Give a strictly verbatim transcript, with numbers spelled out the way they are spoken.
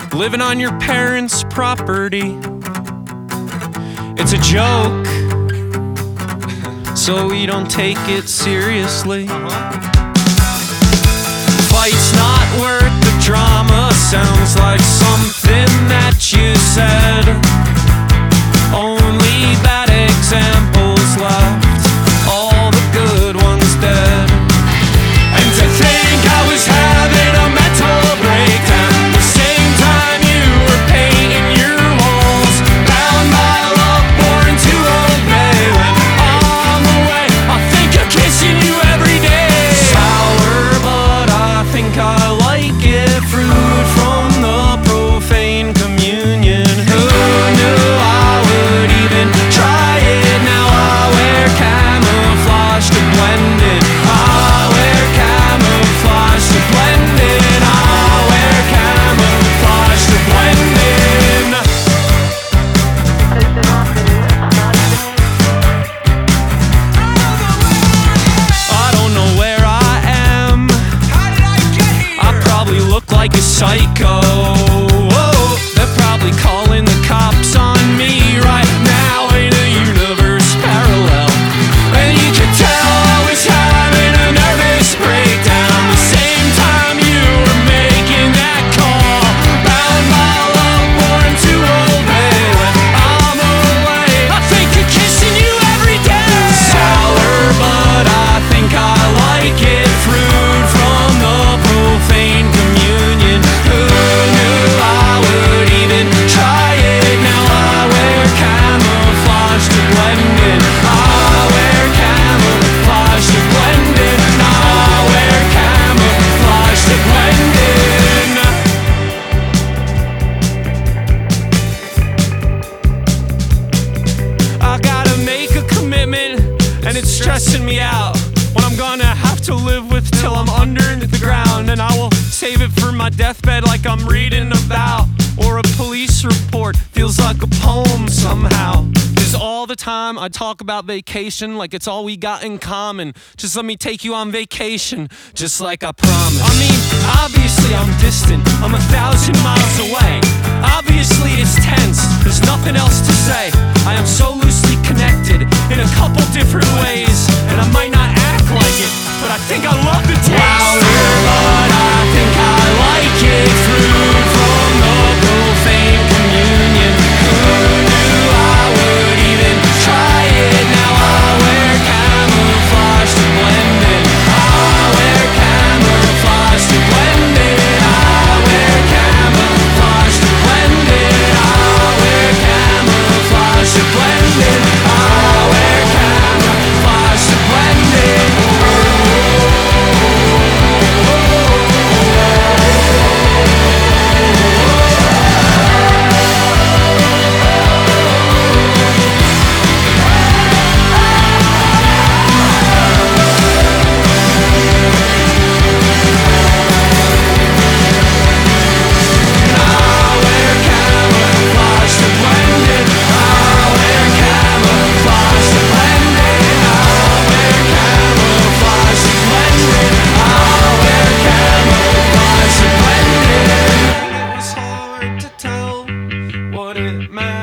living on your parents' property. It's a joke, so we don't take it seriously. Fight's not worth the drama, sounds like something that you said. Only bad examples left, all the good ones dead. And to think I was having a mental breakdown, the same time you were painting your walls, bound by love, born to obey. When on the way, I think of kissing you every day. Sour, but I think I like it. Fruit from the profane communion. Who knew I would even try it? Now I wear camouflage to blend in. I wear camouflage to blend in. I wear camouflage to blend in. I don't know where I am. How did I get here? I probably look like a psycho. Whoa, they're probably calling the cops on me right now in a universe parallel. And you could tell I was having a nervous breakdown the same time you were making that call. Bound by love, born to obey. When I'm away, I think of kissing you every day. Sour, but I think I like it. Fruit from the profane communion. Who knew I would even try it? Now I wear camouflage to blend in. I wear camouflage to blend in. I wear camouflage to blend in. I gotta make a commitment, and it's stressing me out. What I'm gonna have to live with till I'm under the ground, and I will save it for my deathbed like I'm reading about, or a police report. Feels like a poem somehow. Cause all the time I talk about vacation like it's all we got in common. Just let me take you on vacation, just like I promised. I mean, obviously I'm distant, I'm a thousand miles away. Obviously it's tense, there's nothing else to say. I am so loosely connected in a couple different ways, and I might not act like it, but I think I love the taste. Louder, but I think I like it. Fruit from the profane communion. Who knew I would even try it? Now I wear camouflage to blend in. I wear camouflage to blend in. I wear camouflage to blend in. I wear camouflage to blend in. I wear camouflage to blend in. It was hard to tell what it meant.